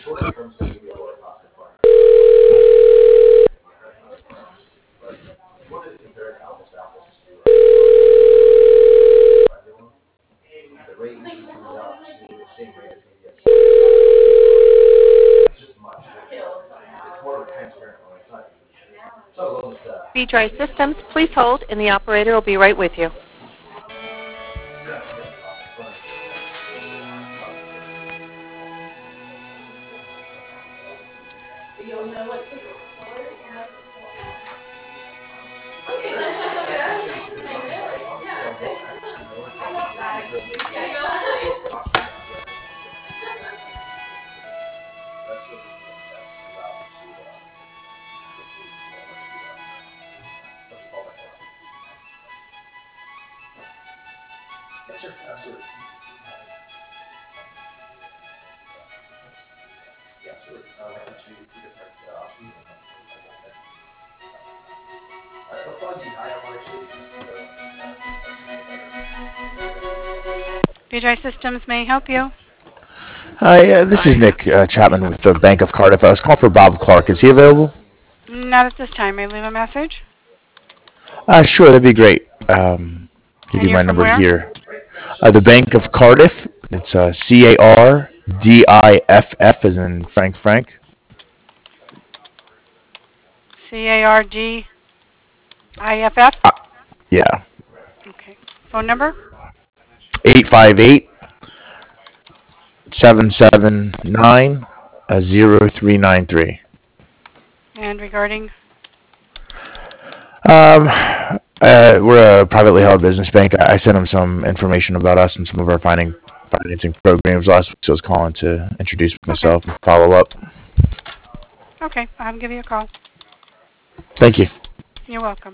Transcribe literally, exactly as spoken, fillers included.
B-Drive Systems, please hold, and the operator will be right with you. B-Drive Systems, may I help you? Hi, uh, this is Nick uh, Chapman with the Bank of Cardiff. I was calling for Bob Clark. Is he available? Not at this time. May I leave a message? Uh, sure, that'd be great. Um, give And you you're my from number where? here. Uh, the Bank of Cardiff. It's uh, C A R D I F F as in Frank Frank. C A R G I F F? Uh, yeah. Okay. Phone number? eight five eight, seven seven nine, zero three nine three. And regarding? Um, uh, we're a privately held business bank. I, I sent him some information about us and some of our finding, financing programs last week, so I was calling to introduce myself Okay. and follow up. Okay. I'll give you a call. Thank you. You're welcome.